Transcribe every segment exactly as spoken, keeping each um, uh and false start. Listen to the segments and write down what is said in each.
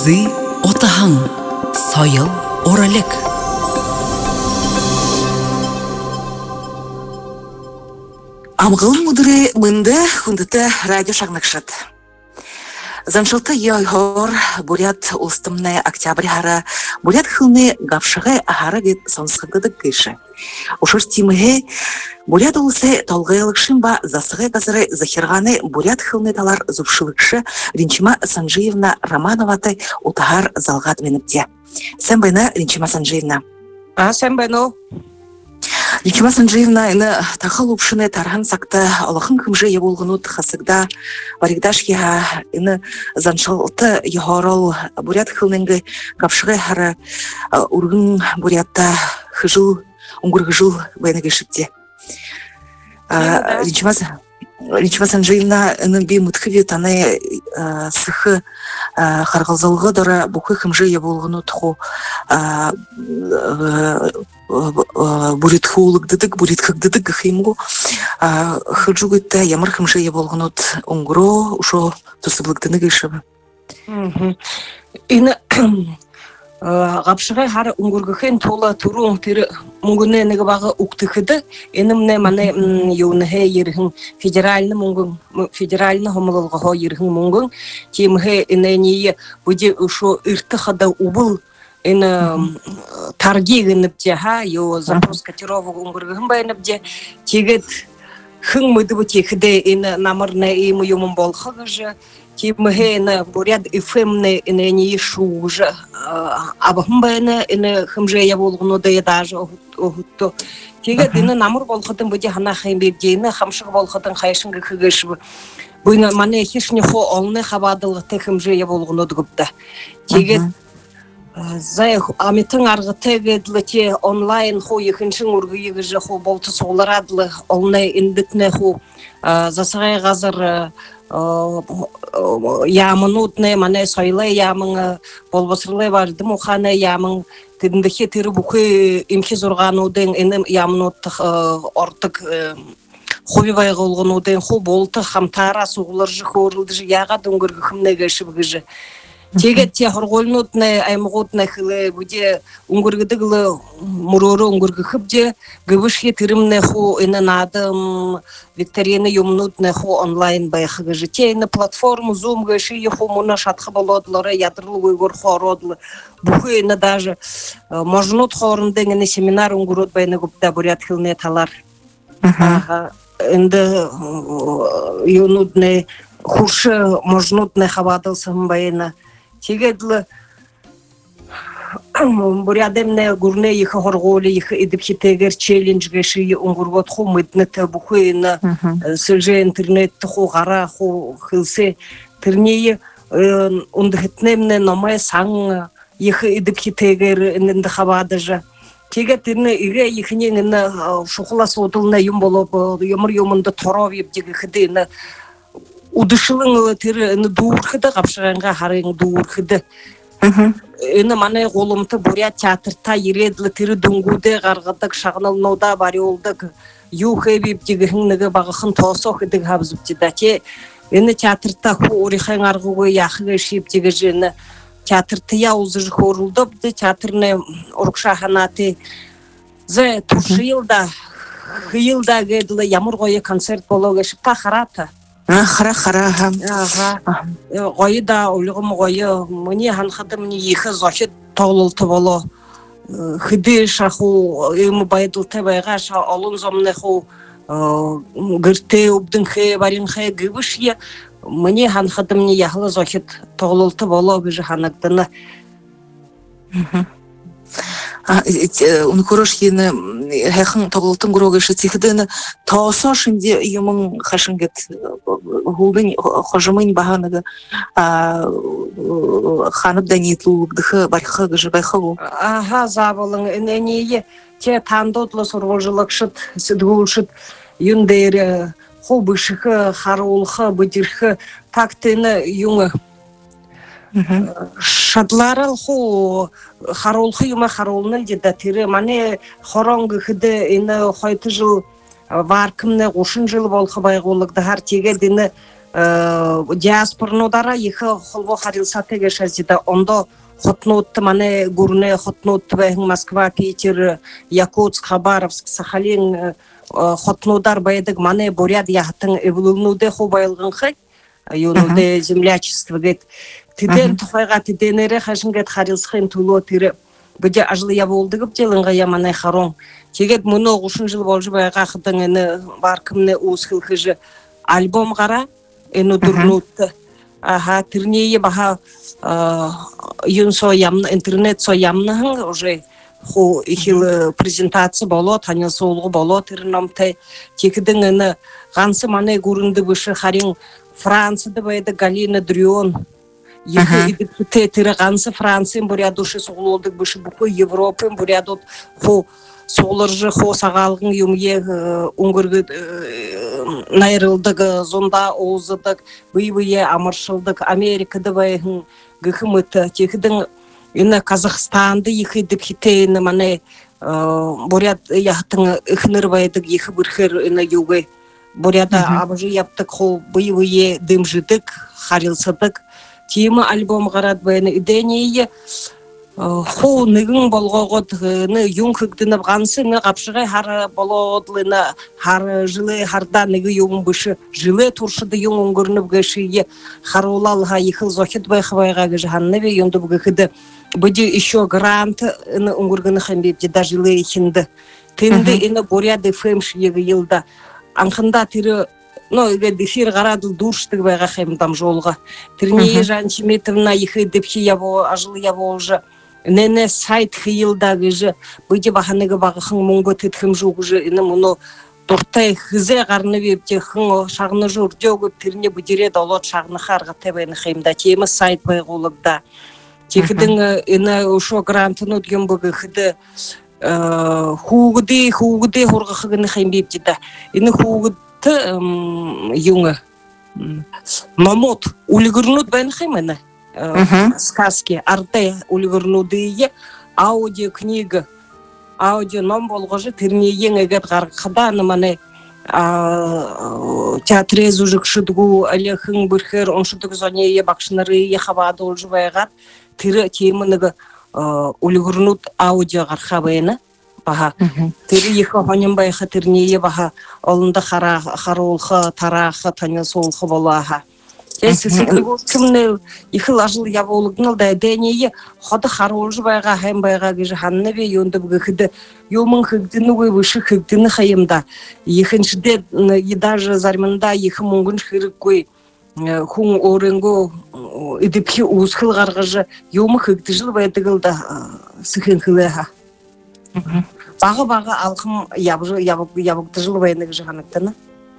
Зы отаһың, сайыл оралек. Амғылын мұдыры мұнды хүндіті радио шағнықшыд. Заншылты йойхор бурят устымны октябрь хара бурят хылны гавшығы ахары бет сонсығыдыдық күйші. Ушыр тимығы бурят улысы толғайлықшын ба засығы газыры захирғаны бурят хылны талар зубшылықшы Ринчима Санжиевна Романоваты утағар залғат меніпте. Сән байна, Ринчима Санжиевна. А, сән байну. Ринчима Санжиевна, іні тақыл ұпшыны тархан сақты алықын күмжі еболғынут қасығда баригдашкиға іні заншылты ехорол бурят хылныңғы гавшығы хары ургын бурятта хыжыл, уңгыр хыжыл байны кешіпте. Ринчима Санжиевна, іні бей мұтқыве таны сықы қарғалзалғы дара бұқы күмжі еболғынут қо бурит хулыгдыдык, бурит хыгдыдык химгу хыджугытта ямар хымшы еболгынут уңгро ушо тусыблыктыны гышыбы. Ины гапшыгай хары уңгургыхен тола турун тиры мунгуне неге багы уктыхыды. Энемне мане юнхе ерхин федеральны мунгун федеральны хомылылга хо ерхин мунгун тимхе инени буди ушо иртыхада убыл ин тарги гыныпте ха ё запрос котировок уңгургын байныпте тегет хың мыды бу текде ин намырны им юмун болхыгыжы тимхе ин бурят эфемне инени шужы абым байны ин хымже я болгону да даже огутто тегет ин намыр болхытын буди хана хымбедейны хамшык болхытын хайшын гыгыш бу мане хишни хо олны хабадылы текимже я болгону дгупта тегет Зай амитың арғы тегедлі онлайн хо екіншін үргі егіжі хо болты соғыларадлы олны индікне хо засығай ғазыр ямын ұтны мане сойлы ямын болбасырлы барды мұханы ямын тіндіхе тірі бұқы имхи зорған ұдың інім ямын ұттық ортық хоби байғы олғын ұдың хо болты хамтара соғылыр жы хорылды жы яға дөңгіргі кімне кәші бұғы Тегет те хорголнутне аймгутне хиле буде унгургыдыглы мурору унгургыхыбде гыбышхе тирымне ху инанадым викторины юмнутне ху онлайн байхыгыжы тейны платформу Zoom гыши ху муна шатхы болодлары ядырлы уйгур хородлы бухы ина даже можнут хорындыгыны семинар унгурут байны гупта бурят хилне талар инды юнутне хуршы можнутне хавадылсым байына Тегедлі бурядемне гурне їх горголі, їх ідипхітегер челленджге шиї унгургот ху митнете бухуїна сылже интернет ху гара ху хилсе тирнеї ундгетнемне номай сан їх ідипхітегер інді хабадыжа. Теге тирне иге їхне інді шухла сотылна юм болып, юмыр юмынды торов ебдегі хидейна Удышылың тірі дуурхыды, қапшығанға харың дуурхыды. Үні маны қолымты бурят театрта ередлі тірі дүнгуді ғарғыдық, шағынылнауда бари олдық, юхы бептігіхіңігі бағықын тоосоқыдық хабзыпті дәте. Үні театрта ху орихаң арғығы яқығы шептігі жені театрты яузы жық орылдыпты, театрны орықшаханаты. Зі тұршы елда, хыйлда гәділі ямыр ғойы концерт болуға шыпта қараты. Хара-хара. Ғойы да олығым ғойы, мұне ханқыды мұне ехі зоқет тоғылылты болу. Хыды шаху, өймі байдылты байға ша олын зомны ху гірте өбдің хе, барин хе гүбіш е, мұне ханқыды мұне яхылы зоқет тоғылылты болу бежі ханықтыны. Уны көріш ені әқін тоғылтын көрігіші тихідіні таоса шынде үйімін қашынгет ғылдың қожымын бағаныды қанып дәнетлілігдігі барқы ғыжы байқы ғыл. Аха, забылың, әнеге те тандотлы сұрғылжылықшыт, сүдгілшыт, юндері қобышықы, қарулықы, бұдірқы, тактыны юңы. Шадларал ху харолхы юма харолны деда тире мане хоронғы хыды ины хойты жыл варкымны ошын жыл болхы байгулык да хар теге дені диаспорнодара ихе холбо харилса тегешазида ондо хотнут мане гурне хотнут бэх Москва, Питер, Якутск, Хабаровск, Сахалин хотнудар байдаг мане буряд яхтын эвлунуде хобайлгын хай юнуде землячество гэт тиден тухайга тиденере хашингет харилсхын туло тире бөде ажлы я болдыгып jelынга яманай харон тегет муну ушун жыл болжу байга хытын эне баркымны усхылхыжы альбом гара эну дурнут аха тирнее баха юнсо ямна интернет со ямна уже хо ихил презентация болот таня солгу болот ирнамте текидин эне гансы мане гурунды бышы харин Францияда байда Галина Дрюон Ехи тетире гансы Франциян бурядушы соглолдык бышы буку Европын бурядот хо солыржы хо сагалгын юмье унгыргы найрылдык зонда оузыдык бый-бые амыршылдык Америкада байхын гыхымыты текидин эне Казахстанды ехи деп хитейны мане буряд яхтың ихныр байдык ехи бирхер эне югы буряда абыжы яптык хо бый-бые дымжыдык харилсыдык тема альбом гарат байны идение хо нигин болгогот не юң хыгдынып гансы не капшыгай хар болодлына хар жылы харда неги юң бышы жылы туршыды юң оңгөрнүп гешие харулалга ихыл зохит байхвайга гжанневе юнду бгыхыды быди еще грант не оңгөргөнү хамбепти да жылы ихинди тенде эне буряды фемшиеги йылда анхында тире но иге дефир гарадыл дурштык байга хемдам жолга тирнее жанчиметовна ихы депхи яво ажыл яво уже нене сайт хыйылдагы же быди баханыгы багыхын муңго тетхим жугу же эне муну тортай хызе гарны бепте хын шагны жур жөгөп тирне быдире долот шагны харга тебени хемда тема сайт байгулыкда текидин эне ошо грантын өтгөн быгы хыды хугуди хугуди хорга хыгыны хем бепте да эне хугуд юңы мамот улигурнут бен хемена сказки арте улигурнудые аудиокнига аудио ном болгожы тирнеен эгет гаркада мане театре зужыкшыдгу алехын бирхер оншудук зонее бакшнары яхабады олжубайгат тире темыныгы улигурнут аудио гархабайна баха тире ехо хонем байха тирнее баха олунда хара харулха тараха таня солха болаха Эсэсэкимне ихил ажыл явуулгнал да денее хода харулжу байга хэм байга гыжы ханнабе юнда бгыхыды юмын хыгдыны вы выше хыгдыны хайымда ихинчде и даже зармында ихы мунгун хырыккой хун оренго идипхи усхыл гаргыжы юмы хыгдыжыл байдыгылда сыхын хылыха бага бага алхым ябжы ябык ябыктыжыл байны гыжы ханактаны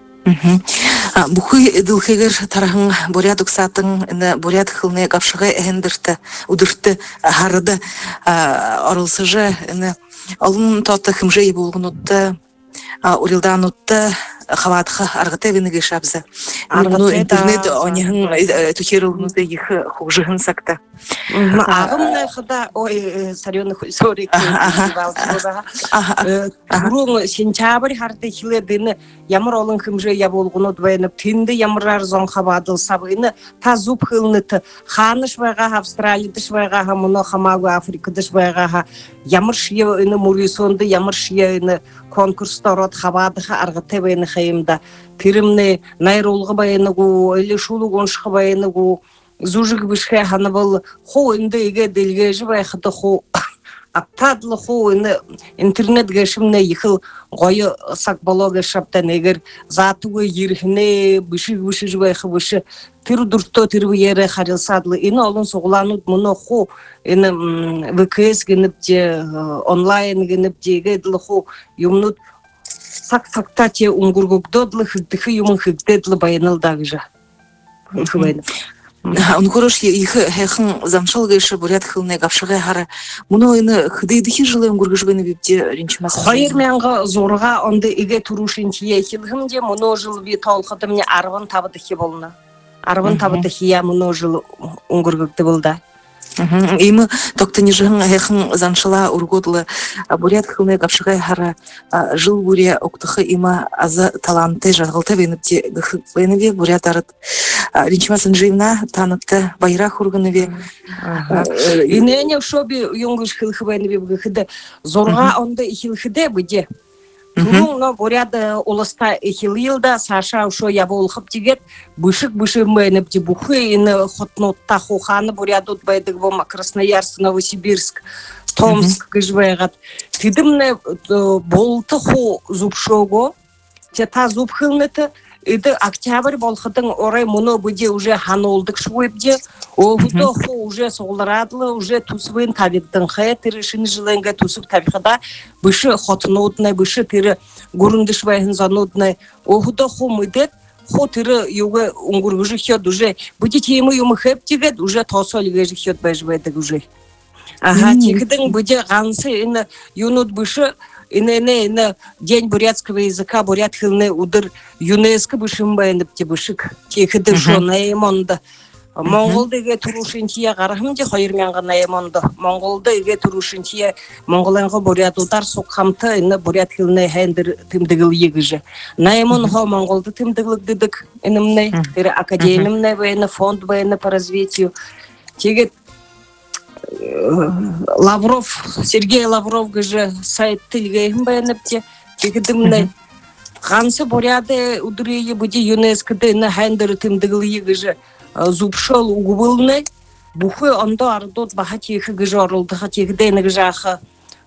Бухы дылхегер тарахын буряд уксатын буряд хылны капшыгы эндирте удырты харыды орылсыжы алын тоты хымжы булгунутты урилданутты хаватха аргыты винеге шабзы аргыны интернет оньхын тухерылгынды ихы хужыгын сакта агымны хыда ой сарёны сорик турун сентябрь харты хиледини ямар олон хымжы я болгунут байнып тинди ямрар зон хабадыл сабыны та зуб хылныты ханыш байга Австралияда байга муну хамагу Африкада байга ямар шие ины мурисонды ямар шие ины конкурстарот хабадыха аргыты байны хайымда тиримне найролгы байыныгу или шулуг оншхы байыныгу зужиг бишхе ханабыл хо инде иге делге жбай хыты хо аптадлы хо ины интернет гешимне ихыл гойы сак болога шаптан эгер затугы ирхне бишиг бишиг жбай хы биши тир дурто тир ере харилсадлы ины олон согланут муну хо ины ВКС генипте онлайн генипте иге длы хо юмнут сак сакта те унгургугдодлы хыддыхы юмын хыгдедлы байынылдагыжа хыбайны Унгурош их хэхэн замшал гэш буряд хылны гапшыгы хара муну ины хыдыдыхи жылы унгургыжбыны бипте ринчмас хайыр менга зорга онды иге турушинчие хилгымде муну жыл би толхыды мне арвын табыдыхи болна арвын табыдыхи я муну жыл унгургугды болда Имы токтыни жыгын айхын заншыла ургодлы бурят хылны гапшыгай хара жыл буре октыхы има азы таланты жаргылты венипте вениве бурят арыт Ринчима Санжиевна танытты байрах ургыныве. Инене шоби юнгыш хылхы вениве бгыхыды зорга онда ихилхыде быде. Турун но буряда уласта ихилилда Саша ушо яболхып тигет бышык-бышык мэнепти бухы ины хотнотта хоханы бурядут байдык вома Красноярск, Новосибирск, Томск кыжбайгат. Тидымне болты хо зубшого, те та зубхылныты иды октябрь болхытың орай муно буде уже ханолдык шуйбде, огудо хо уже солрадлы, уже тусвын табиктың хэ тырышын жыленге тусып табихада бышы хотнотнай, бышы тыры гурындышвайын занотнай, огудо хо мыдет, хо тыры юга унгургыжы хёд уже, буде темы юмы хэп тигет, уже тосолгыжы хёд байжвайдык уже. Ага, тикдың буде гансы ины юнут бышы Ине ине день бурятского языка бурят хилны удыр ЮНЕСКО бышымбайынып те бышык текіді шонайымонды. Монголды еге турушынтия қарахымде қойырменға найымонды. Монголды еге турушынтия Монголанға бурят удар соққамты ине бурят хилны хәндір тымдығыл егіжі. Найымон ха Монголды тымдығылық дедік инымнай, академимнай вайны, фонд вайны по развитию. Тегет Лавров, Сергей Лавров гыжы сайт тилгейхин баяныпте, тегідімнай. Қансы буряды удырые буди ЮНЕСКО-ды ина хайндыры тымдығылы гыжы зубшол угубылнай, бухы онда ардот баха тегі гыжы орылдыға тегідейні гыжы ақы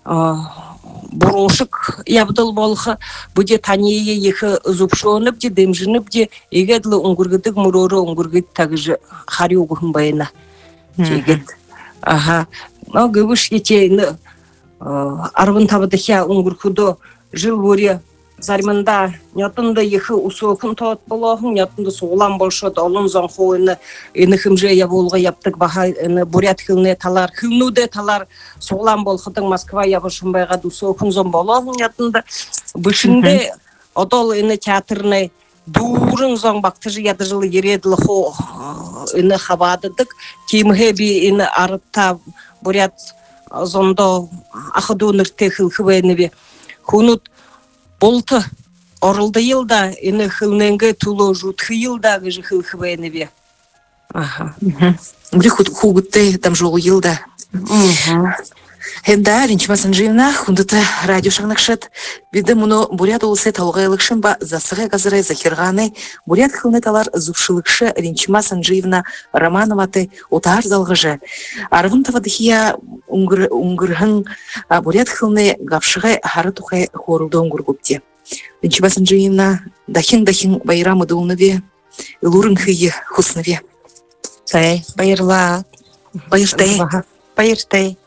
бурошык ябдыл болхы, буди тание ехы зубшоныпте, демжыныпте, егедлі уңгургыдық мұроры уңгургыд тагыжы хари угухын баяна. Тегід. Ага, но гывыш етейні арвын табыдыхя уңгуркудо жыл буре зармында нятында ехы усоқын тауыт болағын, нятында соғылан болшады, олын зон қойыны ені хымже яболға яптық баға бурят хылны талар, хылнуде талар соғылан болғыдың Москва ябышынбайға усоқын зон болағын нятында. Бішінде одол ені театрны Дурын зон бақтыжы яды жылы ереділі хо іні хабадыдық. Кемге би іні арытта бурят зондо ақыду нұрте хылхыбайны бе. Хунут болты орылды елда іні хылненге тулу жутхы елда гыжы хылхыбайны бе. Бри хугутты там жолу елда. Хенда Ринчима Санжиевна хундыты радио шагнакшет. Биді мұны бурят олысы талғайлықшын ба засығы қазырай захирғаны бурят хылны талар зубшылықшы Ринчима Санжиевна Романоваты отар залғыжы. Арғын тавадыхия уңгырғын бурят хылны гапшығай хары тұқай хорылды уңгыр көпте. Ринчима Санжиевна дахин-дахин байрамы дұлныве, илурын хыйы хусныве. Сай, байырла. Байыртай. Байыртай.